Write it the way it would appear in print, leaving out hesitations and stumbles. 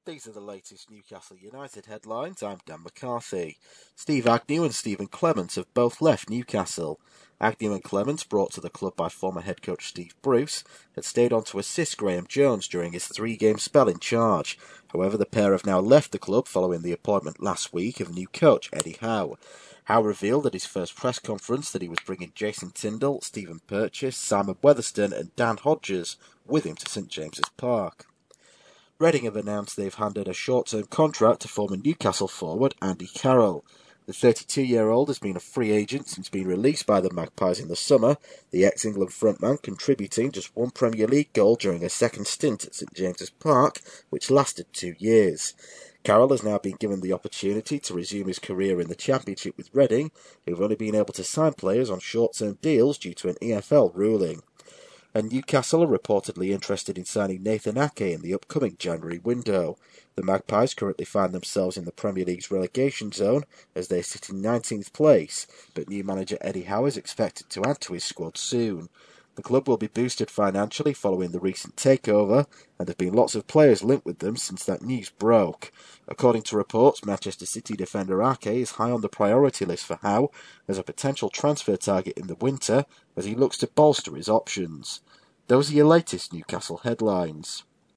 These are the latest Newcastle United headlines. I'm Dan McCarthy. Steve Agnew and Stephen Clements have both left Newcastle. Agnew and Clements, brought to the club by former head coach Steve Bruce, had stayed on to assist Graham Jones during his three-game spell in charge. However, the pair have now left the club following the appointment last week of new coach Eddie Howe. Howe revealed at his first press conference that he was bringing Jason Tindall, Stephen Purchase, Simon Weatherston and Dan Hodges with him to St James's Park. Reading have announced they've handed a short-term contract to former Newcastle forward Andy Carroll. The 32-year-old has been a free agent since being released by the Magpies in the summer, the ex-England frontman contributing just one Premier League goal during a second stint at St James's Park, which lasted 2 years. Carroll has now been given the opportunity to resume his career in the Championship with Reading, who've only been able to sign players on short-term deals due to an EFL ruling. And Newcastle are reportedly interested in signing Nathan Ake in the upcoming January window. The Magpies currently find themselves in the Premier League's relegation zone as they sit in 19th place, but new manager Eddie Howe is expected to add to his squad soon. The club will be boosted financially following the recent takeover, and there have been lots of players linked with them since that news broke. According to reports, Manchester City defender Ake is high on the priority list for Howe as a potential transfer target in the winter as he looks to bolster his options. Those are your latest Newcastle headlines.